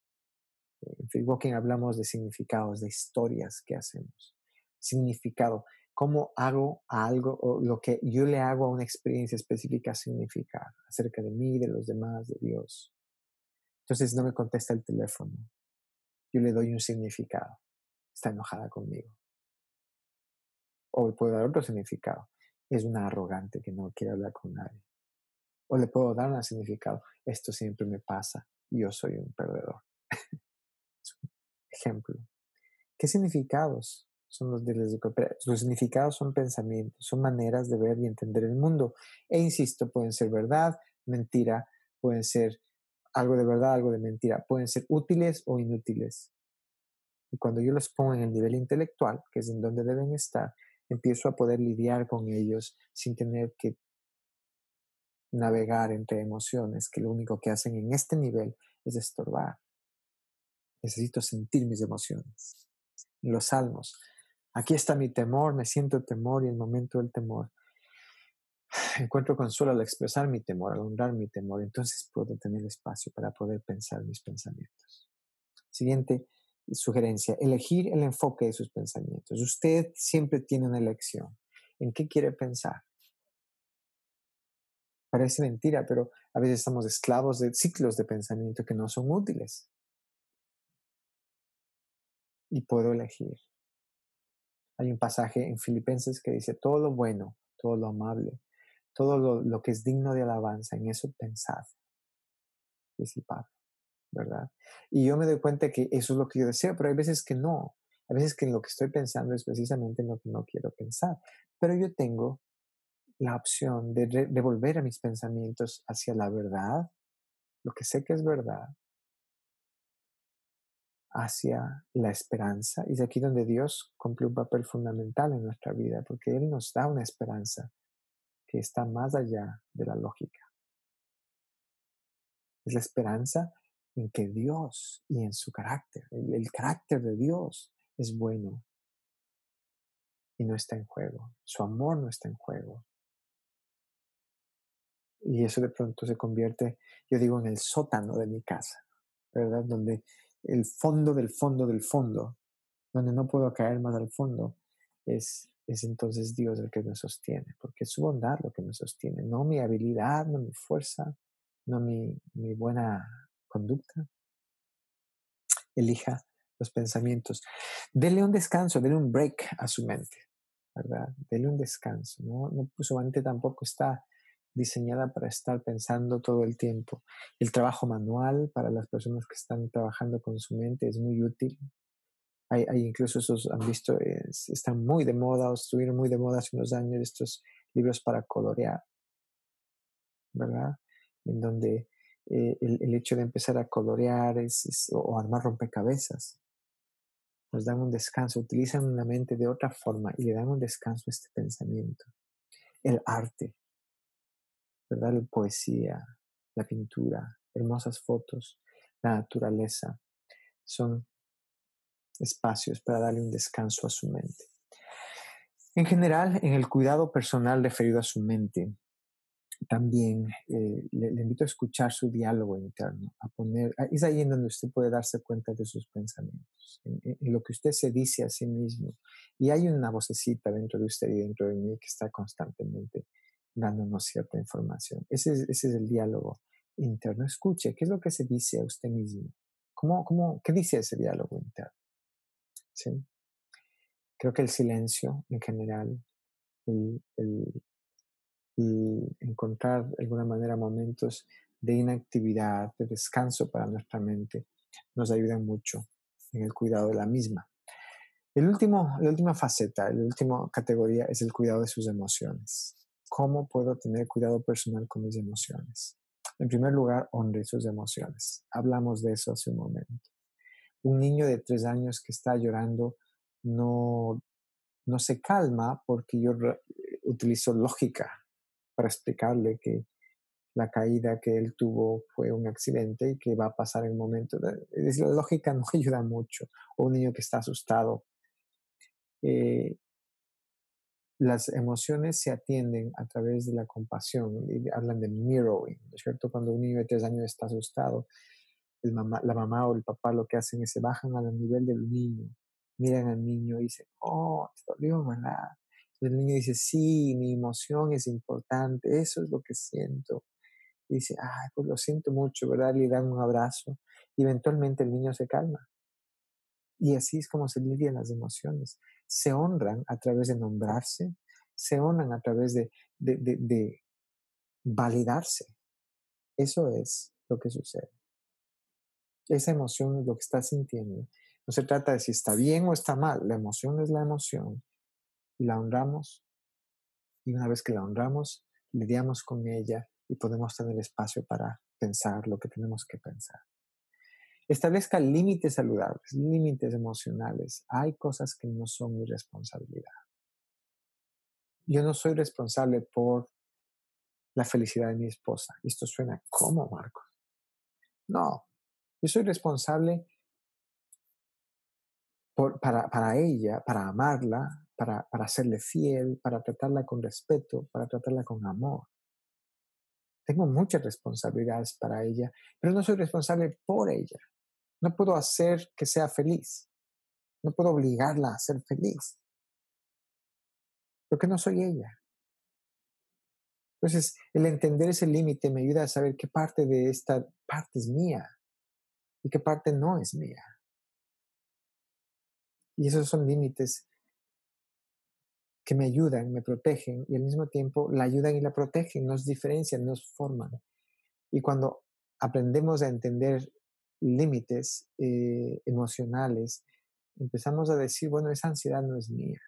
En Free Walking hablamos de significados, de historias que hacemos. Significado, cómo hago a algo o lo que yo le hago a una experiencia específica significar acerca de mí, de los demás, de Dios. Entonces no me contesta el teléfono. Yo le doy un significado. Está enojada conmigo. O le puedo dar otro significado. Es una arrogante que no quiere hablar con nadie. O le puedo dar un significado. Esto siempre me pasa. Yo soy un perdedor. Ejemplo. ¿Qué significados son los de los de cooperación? Los significados son pensamientos, son maneras de ver y entender el mundo. E insisto, pueden ser verdad, mentira, pueden ser algo de verdad, algo de mentira, pueden ser útiles o inútiles. Y cuando yo los pongo en el nivel intelectual, que es en donde deben estar, empiezo a poder lidiar con ellos sin tener que navegar entre emociones que lo único que hacen en este nivel es estorbar. Necesito sentir mis emociones. En los salmos, aquí está mi temor, me siento temor y en el momento del temor encuentro consuelo al expresar mi temor, al honrar mi temor, entonces puedo tener espacio para poder pensar mis pensamientos. Siguiente sugerencia, elegir el enfoque de sus pensamientos. Usted siempre tiene una elección. ¿En qué quiere pensar? Parece mentira, pero a veces estamos esclavos de ciclos de pensamiento que no son útiles. Y puedo elegir. Hay un pasaje en Filipenses que dice, todo lo bueno, todo lo amable, todo lo que es digno de alabanza, en eso pensad, dice Pablo, ¿verdad? Y yo me doy cuenta que eso es lo que yo deseo, pero hay veces que no. Hay veces que en lo que estoy pensando es precisamente en lo que no quiero pensar. Pero yo tengo la opción de devolver a mis pensamientos hacia la verdad, lo que sé que es verdad, hacia la esperanza. Y es aquí donde Dios cumple un papel fundamental en nuestra vida, porque Él nos da una esperanza que está más allá de la lógica. Es la esperanza en que Dios y en su carácter, el carácter de Dios es bueno y no está en juego. Su amor no está en juego. Y eso de pronto se convierte, yo digo, en el sótano de mi casa, ¿verdad? Donde el fondo del fondo del fondo, donde no puedo caer más al fondo, es entonces Dios el que me sostiene, porque es su bondad lo que me sostiene, no mi habilidad, no mi fuerza, no mi buena conducta. Elija los pensamientos. Dele un descanso, dele un break a su mente, ¿verdad? Dele un descanso, ¿no? Su mente tampoco está diseñada para estar pensando todo el tiempo. El trabajo manual para las personas que están trabajando con su mente es muy útil. Hay incluso esos, han visto, están muy de moda o estuvieron muy de moda hace unos años estos libros para colorear, ¿verdad? En donde el hecho de empezar a colorear o armar rompecabezas nos dan un descanso, utilizan la mente de otra forma y le dan un descanso a este pensamiento. El arte, ¿verdad? La poesía, la pintura, hermosas fotos, la naturaleza, son espacios para darle un descanso a su mente. En general, en el cuidado personal referido a su mente, también le invito a escuchar su diálogo interno, es ahí en donde usted puede darse cuenta de sus pensamientos, en lo que usted se dice a sí mismo. Y hay una vocecita dentro de usted y dentro de mí que está constantemente dándonos cierta información. Ese es el diálogo interno. Escuche, ¿qué es lo que se dice a usted mismo? ¿Qué dice ese diálogo interno? ¿Sí? Creo que el silencio en general, el y encontrar de alguna manera momentos de inactividad, de descanso para nuestra mente, nos ayudan mucho en el cuidado de la misma. La última faceta, la última categoría es el cuidado de sus emociones. ¿Cómo puedo tener cuidado personal con mis emociones? En primer lugar, honre sus emociones. Hablamos de eso hace un momento. Un niño de 3 años que está llorando no, no se calma porque yo utilizo lógica para explicarle que la caída que él tuvo fue un accidente y que va a pasar en un momento. La lógica no ayuda mucho. O un niño que está asustado. Eh, las emociones se atienden a través de la compasión. Y hablan de mirroring, ¿no es cierto? Cuando un niño de 3 años está asustado, la mamá o el papá lo que hacen es se bajan al nivel del niño, miran al niño y dicen, oh, te dolió, ¿verdad? Y el niño dice, sí, mi emoción es importante, eso es lo que siento. Y dice, ay, pues lo siento mucho, ¿verdad? Le dan un abrazo y eventualmente el niño se calma. Y así es como se lidian las emociones. Se honran a través de nombrarse, se honran a través de validarse. Eso es lo que sucede. Esa emoción es lo que estás sintiendo. No se trata de si está bien o está mal. La emoción es la emoción. Y la honramos. Y una vez que la honramos, lidiamos con ella y podemos tener espacio para pensar lo que tenemos que pensar. Establezca límites saludables, límites emocionales. Hay cosas que no son mi responsabilidad. Yo no soy responsable por la felicidad de mi esposa. Esto suena como, Marcos. No, yo soy responsable para ella, para amarla, para serle fiel, para tratarla con respeto, para tratarla con amor. Tengo muchas responsabilidades para ella, pero no soy responsable por ella. No puedo hacer que sea feliz. No puedo obligarla a ser feliz, porque no soy ella. Entonces, el entender ese límite me ayuda a saber qué parte de esta parte es mía y qué parte no es mía. Y esos son límites que me ayudan, me protegen y al mismo tiempo la ayudan y la protegen, nos diferencian, nos forman. Y cuando aprendemos a entender límites emocionales, empezamos a decir, bueno, esa ansiedad no es mía.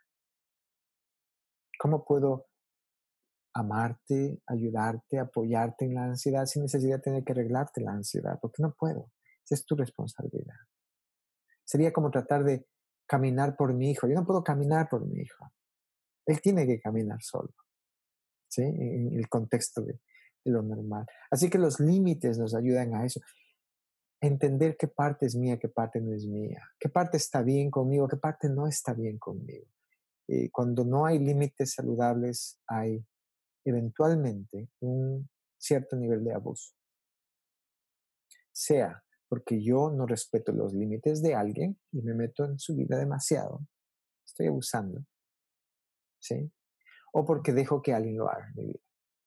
¿Cómo puedo amarte, ayudarte, apoyarte en la ansiedad sin necesidad de tener que arreglarte la ansiedad? Porque no puedo. Esa es tu responsabilidad. Sería como tratar de caminar por mi hijo. Yo no puedo caminar por mi hijo. Él tiene que caminar solo. ¿sí? En el contexto de lo normal. Así que los límites nos ayudan a eso. Entender qué parte es mía, qué parte no es mía, qué parte está bien conmigo, qué parte no está bien conmigo. Cuando no hay límites saludables, hay eventualmente un cierto nivel de abuso. Sea porque yo no respeto los límites de alguien y me meto en su vida demasiado, estoy abusando, ¿sí? O porque dejo que alguien lo haga en mi vida.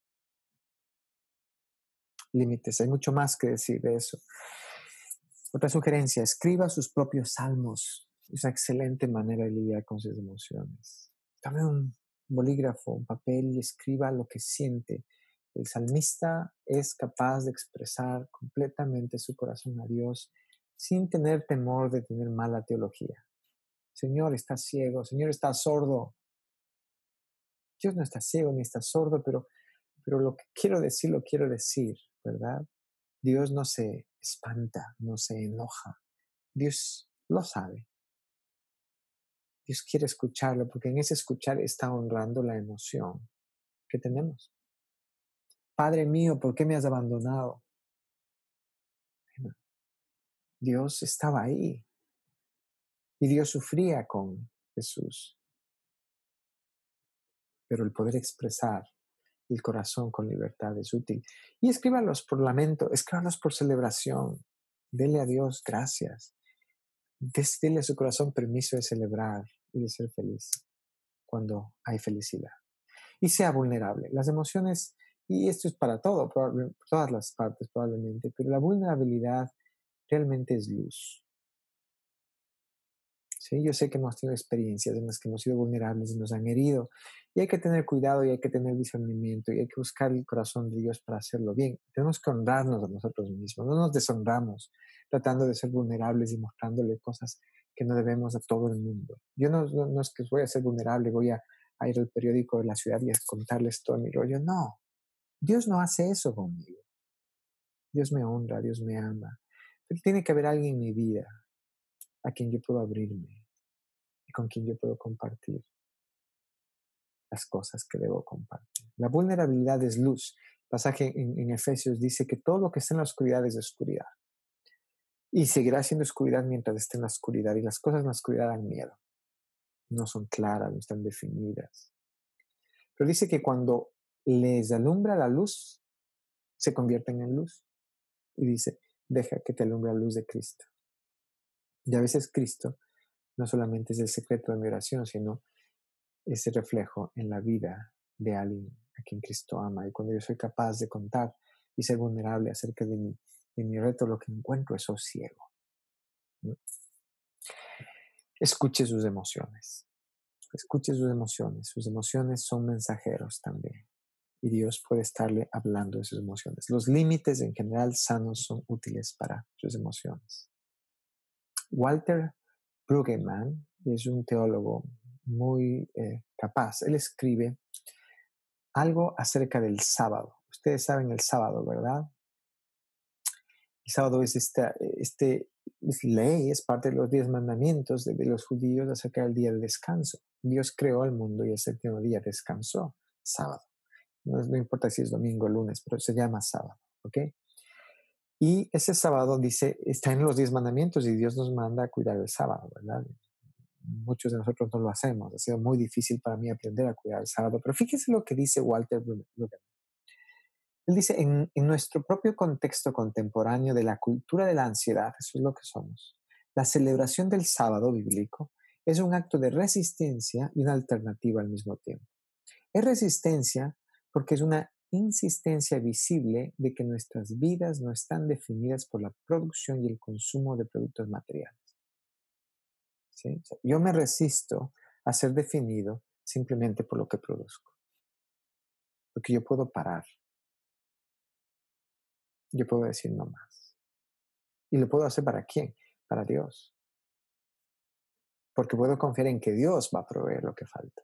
Límites, hay mucho más que decir de eso. Otra sugerencia, escriba sus propios salmos. Es una excelente manera de lidiar con sus emociones. Tome un bolígrafo, un papel y escriba lo que siente. El salmista es capaz de expresar completamente su corazón a Dios sin tener temor de tener mala teología. Señor, estás ciego, Señor, estás sordo. Dios no está ciego ni está sordo, pero lo que quiero decir, lo quiero decir, ¿verdad? Dios no se espanta, no se enoja. Dios lo sabe. Dios quiere escucharlo porque en ese escuchar está honrando la emoción que tenemos. Padre mío, ¿por qué me has abandonado? Bueno, Dios estaba ahí y Dios sufría con Jesús. Pero el poder expresar el corazón con libertad es útil. Y escríbalos por lamento, escríbalos por celebración. Dele a Dios gracias. Dele a su corazón permiso de celebrar y de ser feliz cuando hay felicidad. Y sea vulnerable. Las emociones, y esto es para todo, todas las partes probablemente, pero la vulnerabilidad realmente es luz. ¿Sí? Yo sé que hemos tenido experiencias en las que hemos sido vulnerables y nos han herido, y hay que tener cuidado y hay que tener discernimiento y hay que buscar el corazón de Dios para hacerlo bien. Tenemos que honrarnos a nosotros mismos, no nos deshonramos tratando de ser vulnerables y mostrándole cosas que no debemos a todo el mundo. Yo no es que voy a ser vulnerable, voy a ir al periódico de la ciudad y a contarles todo mi rollo. No, Dios no hace eso conmigo. Dios me honra, Dios me ama. Pero tiene que haber alguien en mi vida a quien yo puedo abrirme y con quien yo puedo compartir las cosas que debo compartir. La vulnerabilidad es luz. El pasaje en Efesios dice que todo lo que está en la oscuridad es oscuridad. Y seguirá siendo oscuridad mientras esté en la oscuridad. Y las cosas en la oscuridad dan miedo. No son claras, no están definidas. Pero dice que cuando les alumbra la luz, se convierten en luz. Y dice, deja que te alumbre la luz de Cristo. Y a veces Cristo no solamente es el secreto de mi oración, sino ese reflejo en la vida de alguien a quien Cristo ama. Y cuando yo soy capaz de contar y ser vulnerable acerca de mi reto, lo que encuentro es sosiego. ¿No? Escuche sus emociones. Escuche sus emociones. Sus emociones son mensajeros también. Y Dios puede estarle hablando de sus emociones. Los límites en general sanos son útiles para sus emociones. Walter Brueggemann es un teólogo muy capaz. Él escribe algo acerca del sábado. Ustedes saben el sábado, ¿verdad? El sábado es es ley, es parte de los 10 mandamientos de los judíos acerca del día del descanso. Dios creó el mundo y el séptimo día descansó, sábado. No importa si es domingo o lunes, pero se llama sábado, ¿ok? Y ese sábado dice, está en los 10 mandamientos y Dios nos manda a cuidar el sábado, ¿verdad? Muchos de nosotros no lo hacemos. Ha sido muy difícil para mí aprender a cuidar el sábado, pero fíjese lo que dice Walter Brueggemann. Él dice, en nuestro propio contexto contemporáneo de la cultura de la ansiedad, eso es lo que somos, la celebración del sábado bíblico es un acto de resistencia y una alternativa al mismo tiempo. Es resistencia porque es una insistencia visible de que nuestras vidas no están definidas por la producción y el consumo de productos materiales. ¿Sí? O sea, yo me resisto a ser definido simplemente por lo que produzco. Porque yo puedo parar. Yo puedo decir no más. ¿Y lo puedo hacer para quién? Para Dios. Porque puedo confiar en que Dios va a proveer lo que falta.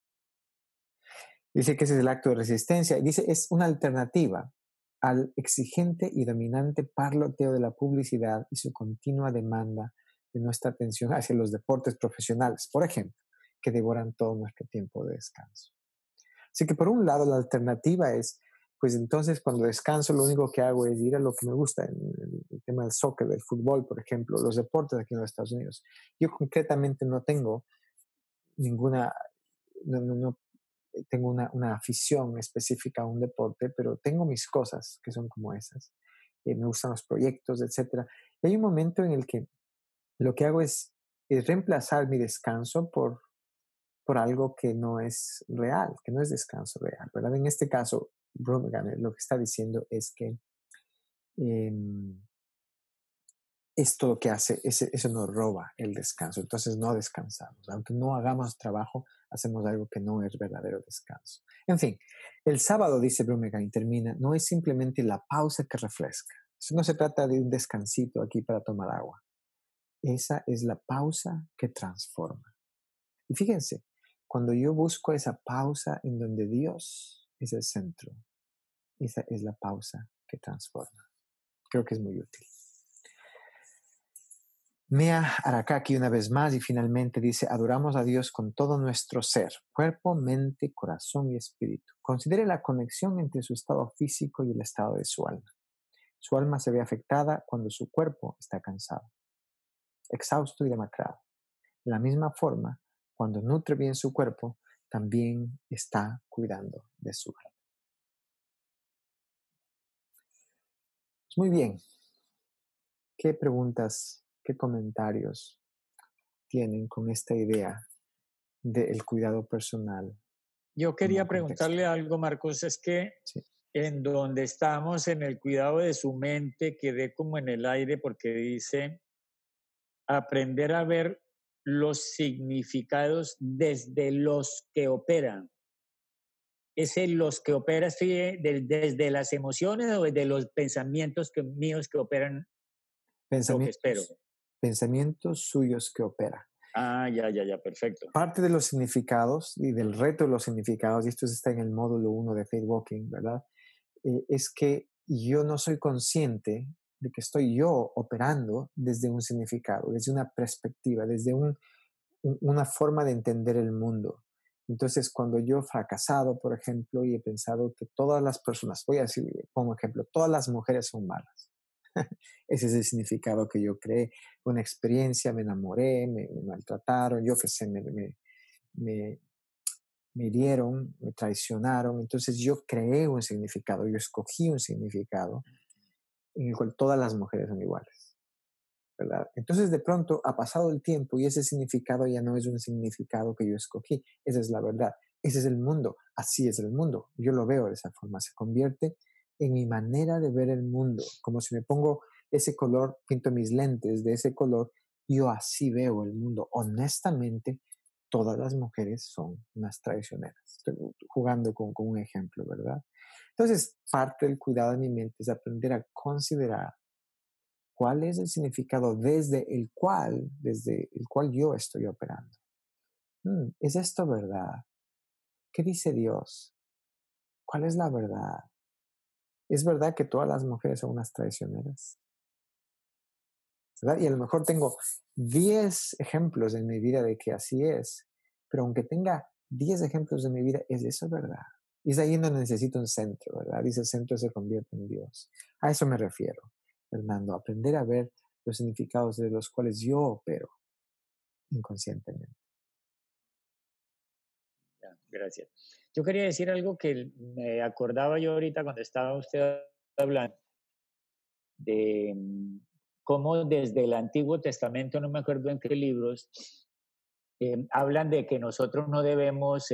Dice que ese es el acto de resistencia. Dice, es una alternativa al exigente y dominante parloteo de la publicidad y su continua demanda de nuestra atención hacia los deportes profesionales, por ejemplo, que devoran todo nuestro tiempo de descanso. Así que por un lado la alternativa es, pues entonces cuando descanso lo único que hago es ir a lo que me gusta, en el tema del soccer, del fútbol, por ejemplo, los deportes aquí en los Estados Unidos. Yo concretamente no tengo ninguna, no tengo una afición específica a un deporte, pero tengo mis cosas que son como esas. Me gustan los proyectos, etcétera. Y hay un momento en el que lo que hago es reemplazar mi descanso por algo que no es real, que no es descanso real, ¿verdad? En este caso, Brueggemann lo que está diciendo es que em, esto lo que hace, eso nos roba el descanso, entonces no descansamos. Aunque no hagamos trabajo, hacemos algo que no es verdadero descanso. En fin, el sábado, dice Brueggemann, termina, no es simplemente la pausa que refresca. Eso no se trata de un descansito aquí para tomar agua. Esa es la pausa que transforma. Y fíjense, cuando yo busco esa pausa en donde Dios es el centro, esa es la pausa que transforma. Creo que es muy útil. Mea Arakaki una vez más y finalmente dice, adoramos a Dios con todo nuestro ser, cuerpo, mente, corazón y espíritu. Considere la conexión entre su estado físico y el estado de su alma. Su alma se ve afectada cuando su cuerpo está cansado, exhausto y demacrado. De la misma forma, cuando nutre bien su cuerpo, también está cuidando de su alma. Muy bien. ¿Qué preguntas, qué comentarios tienen con esta idea del cuidado personal Yo como quería contexto? preguntarle algo, Marcos, es que Sí. en donde estamos en el cuidado de su mente, quedé como en el aire porque dice aprender a ver los significados desde los que operan. ¿Es los que operan desde las emociones o desde los pensamientos míos que operan lo que espero? Pensamientos suyos que opera. Ah, ya, perfecto. Parte de los significados y del reto de los significados, y esto está en el módulo 1 de Faith Walking, ¿verdad? Es que yo no soy consciente de que estoy yo operando desde un significado, desde una perspectiva, desde una forma de entender el mundo. Entonces, cuando yo he fracasado, por ejemplo, y he pensado que todas las personas, voy a decir como ejemplo, todas las mujeres son malas. Ese es el significado que yo creé. Una experiencia, me enamoré, me maltrataron, yo qué sé, me hirieron, me traicionaron. Entonces yo creé un significado, yo escogí un significado en el cual todas las mujeres son iguales, ¿verdad? Entonces de pronto ha pasado el tiempo y ese significado ya no es un significado que yo escogí, esa es la verdad, ese es el mundo, así es el mundo, yo lo veo de esa forma, se convierte en mi manera de ver el mundo, como si me pongo ese color, pinto mis lentes de ese color, yo así veo el mundo, honestamente. Todas las mujeres son unas traicioneras. Estoy jugando con un ejemplo, ¿verdad? Entonces, parte del cuidado de mi mente es aprender a considerar cuál es el significado desde el cual yo estoy operando. ¿Es esto verdad? ¿Qué dice Dios? ¿Cuál es la verdad? ¿Es verdad que todas las mujeres son unas traicioneras? ¿Verdad? Y a lo mejor tengo 10 ejemplos en mi vida de que así es, pero aunque tenga 10 ejemplos de mi vida, ¿es eso verdad? Y es ahí donde necesito un centro, ¿verdad? Y ese centro se convierte en Dios. A eso me refiero, Fernando, aprender a ver los significados de los cuales yo opero inconscientemente. Ya, gracias. Yo quería decir algo que me acordaba yo ahorita cuando estaba usted hablando de cómo desde el Antiguo Testamento, no me acuerdo en qué libros, hablan de que nosotros no debemos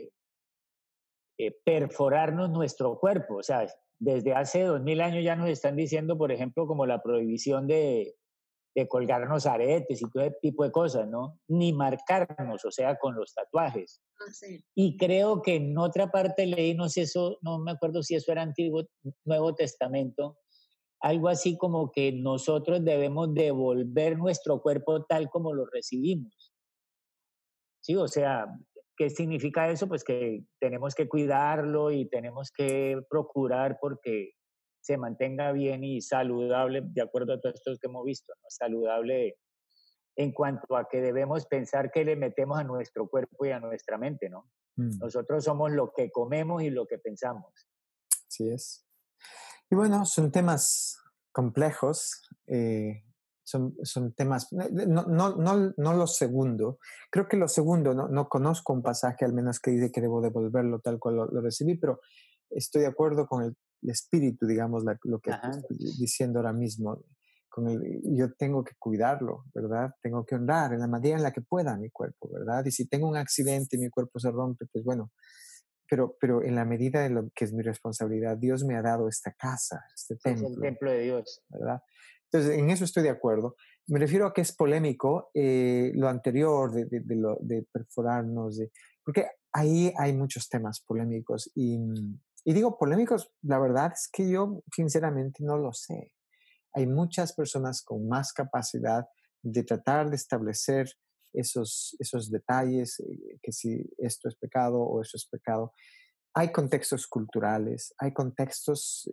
perforarnos nuestro cuerpo. O sea, desde hace 2000 años ya nos están diciendo, por ejemplo, como la prohibición de colgarnos aretes y todo ese tipo de cosas, ¿no? Ni marcarnos, o sea, con los tatuajes. Ah, sí. Y creo que en otra parte leí, no sé, eso, no me acuerdo si eso era Antiguo, Nuevo Testamento, algo así como que nosotros debemos devolver nuestro cuerpo tal como lo recibimos. Sí, o sea, ¿qué significa eso? Pues que tenemos que cuidarlo y tenemos que procurar porque se mantenga bien y saludable, de acuerdo a todo esto que hemos visto, ¿no? Saludable en cuanto a que debemos pensar que le metemos a nuestro cuerpo y a nuestra mente, ¿no? Mm, Nosotros somos lo que comemos y lo que pensamos. así es. Y bueno, son temas complejos, son temas, no lo segundo. Creo que lo segundo, no conozco un pasaje al menos que dice que debo devolverlo tal cual lo recibí, pero estoy de acuerdo con el espíritu, digamos, lo que tú Ajá. estás diciendo ahora mismo. Yo tengo que cuidarlo, ¿verdad? Tengo que honrar en la medida en la que pueda mi cuerpo, ¿verdad? Y si tengo un accidente y mi cuerpo se rompe, pues bueno, pero en la medida de lo que es mi responsabilidad, Dios me ha dado esta casa, este Sí, es el templo, templo de Dios. ¿verdad? Entonces, en eso estoy de acuerdo. Me refiero a que es polémico lo anterior de perforarnos, porque ahí hay muchos temas polémicos y digo polémicos, la verdad es que yo sinceramente no lo sé. Hay muchas personas con más capacidad de tratar de establecer esos detalles, que si esto es pecado o eso es pecado. Hay contextos culturales, hay contextos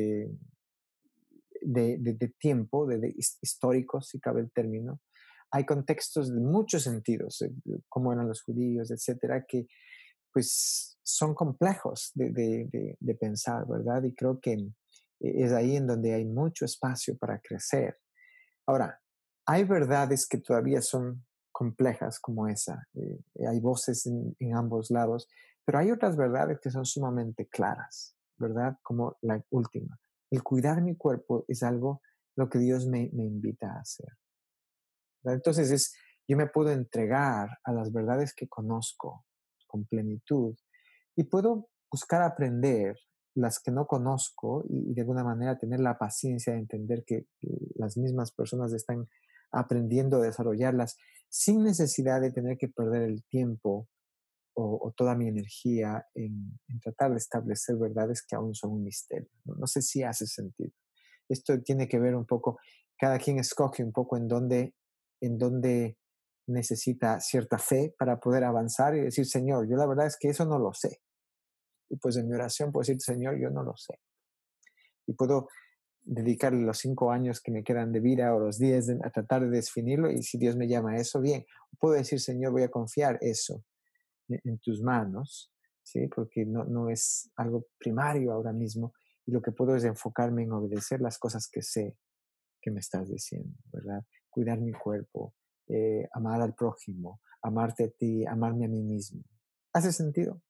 de tiempo, históricos, si cabe el término. Hay contextos de muchos sentidos, cómo eran los judíos, etcétera, que pues son complejos de pensar, ¿verdad? Y creo que es ahí en donde hay mucho espacio para crecer. Ahora, hay verdades que todavía son complejas como esa. Hay voces en ambos lados, pero hay otras verdades que son sumamente claras, ¿verdad? Como la última. El cuidar mi cuerpo es algo lo que Dios me invita a hacer, ¿verdad? Entonces yo me puedo entregar a las verdades que conozco con plenitud y puedo buscar aprender las que no conozco y de alguna manera tener la paciencia de entender que las mismas personas están aprendiendo a desarrollarlas sin necesidad de tener que perder el tiempo o toda mi energía en tratar de establecer verdades que aún son un misterio. No sé si hace sentido. Esto tiene que ver un poco, cada quien escoge un poco en dónde necesita cierta fe para poder avanzar y decir, Señor, yo la verdad es que eso no lo sé. Y pues en mi oración puedo decir, Señor, yo no lo sé. Y puedo dedicarle los 5 años que me quedan de vida o los 10 a tratar de definirlo y si Dios me llama a eso, bien. Puedo decir, Señor, voy a confiar eso en tus manos, ¿sí? Porque no es algo primario ahora mismo y lo que puedo es enfocarme en obedecer las cosas que sé que me estás diciendo, ¿verdad? Cuidar mi cuerpo, amar al prójimo, amarte a ti, amarme a mí mismo. ¿Hace sentido?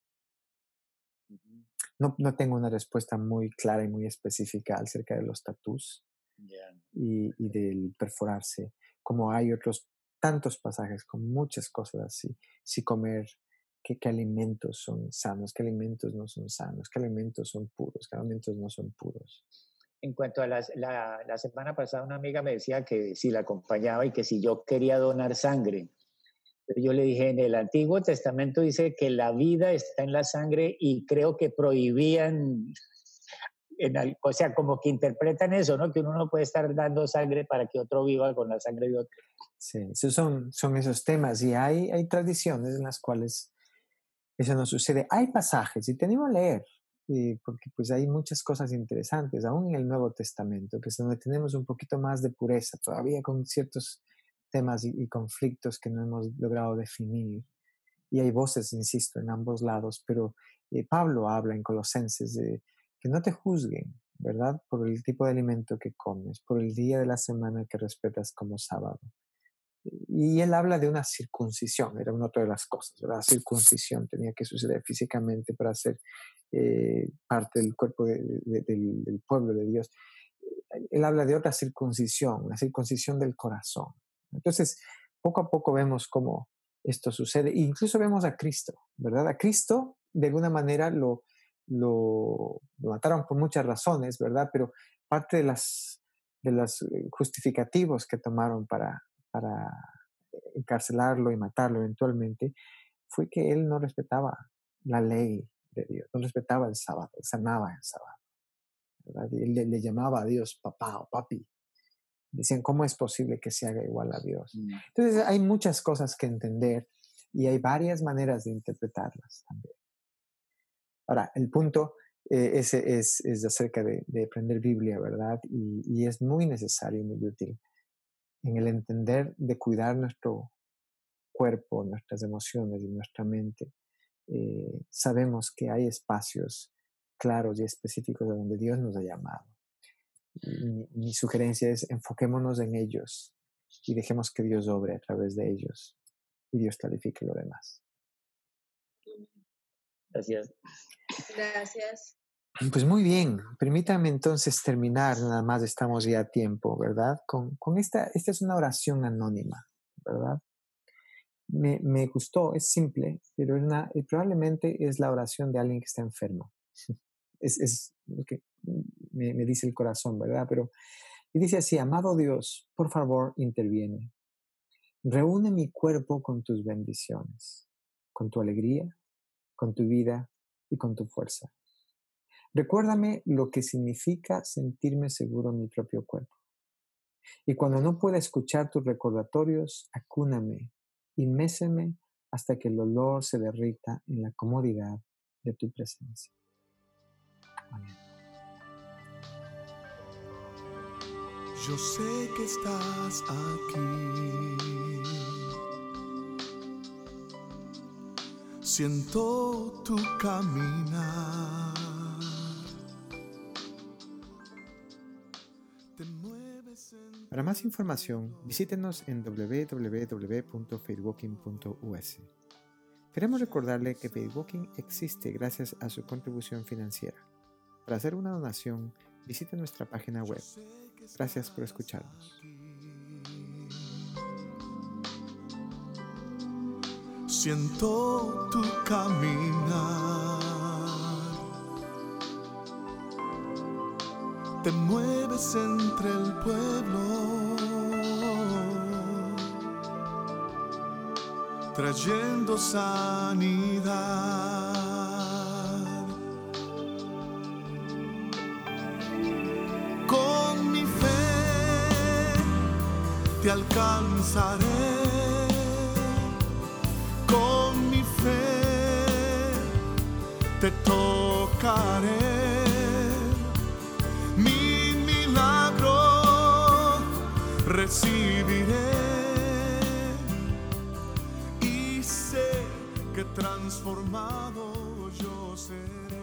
No tengo una respuesta muy clara y muy específica acerca de los tatús Yeah. y del perforarse, como hay otros tantos pasajes con muchas cosas así. Si comer, qué alimentos son sanos, qué alimentos no son sanos, qué alimentos son puros, qué alimentos no son puros. En cuanto a la semana pasada, una amiga me decía que si la acompañaba y que si yo quería donar sangre. Pero yo le dije, en el Antiguo Testamento dice que la vida está en la sangre y creo que prohibían, o sea, como que interpretan eso, ¿no? Que uno no puede estar dando sangre para que otro viva con la sangre de otro. Sí, esos son esos temas y hay tradiciones en las cuales eso no sucede. Hay pasajes y tenemos que leer, porque pues hay muchas cosas interesantes, aún en el Nuevo Testamento, que es donde tenemos un poquito más de pureza, todavía con ciertos temas y conflictos que no hemos logrado definir. Y hay voces, insisto, en ambos lados, pero Pablo habla en Colosenses de que no te juzguen, ¿verdad? Por el tipo de alimento que comes, por el día de la semana que respetas como sábado. Y él habla de una circuncisión, era una otra de las cosas, ¿verdad? La circuncisión tenía que suceder físicamente para ser parte del cuerpo del pueblo de Dios. Él habla de otra circuncisión, la circuncisión del corazón. Entonces, poco a poco vemos cómo esto sucede. E incluso vemos a Cristo, ¿verdad? A Cristo, de alguna manera, lo mataron por muchas razones, ¿verdad? Pero parte de los justificativos que tomaron para encarcelarlo y matarlo eventualmente, fue que él no respetaba la ley de Dios, no respetaba el sábado, sanaba el sábado, ¿verdad? Y él le llamaba a Dios papá o papi. Decían, ¿cómo es posible que se haga igual a Dios? Entonces hay muchas cosas que entender y hay varias maneras de interpretarlas también. Ahora, el punto ese es acerca de aprender Biblia, ¿verdad? Y es muy necesario y muy útil en el entender de cuidar nuestro cuerpo, nuestras emociones y nuestra mente, sabemos que hay espacios claros y específicos a donde Dios nos ha llamado. Mi sugerencia es enfoquémonos en ellos y dejemos que Dios obre a través de ellos y Dios clarifique lo demás. Gracias. Gracias. Pues muy bien, permítanme entonces terminar, nada más estamos ya a tiempo, ¿verdad? Con esta es una oración anónima, ¿verdad? Me gustó, es simple, pero probablemente es la oración de alguien que está enfermo. Es lo que me dice el corazón, ¿verdad? Y dice así: amado Dios, por favor, interviene. Reúne mi cuerpo con tus bendiciones, con tu alegría, con tu vida y con tu fuerza. Recuérdame lo que significa sentirme seguro en mi propio cuerpo. Y cuando no pueda escuchar tus recordatorios, acúname y méceme hasta que el dolor se derrita en la comodidad de tu presencia. Amén. Yo sé que estás aquí. Siento tu caminar. Para más información, visítenos en www.faithwalking.us. Queremos recordarle que FaithWalking existe gracias a su contribución financiera. Para hacer una donación, visite nuestra página web. Gracias por escucharnos. Siento tu caminar. Te mueves entre el pueblo, trayendo sanidad. Con mi fe te alcanzaré. Con mi fe te tocaré. Mi milagro recibiré y sé que transformado yo seré.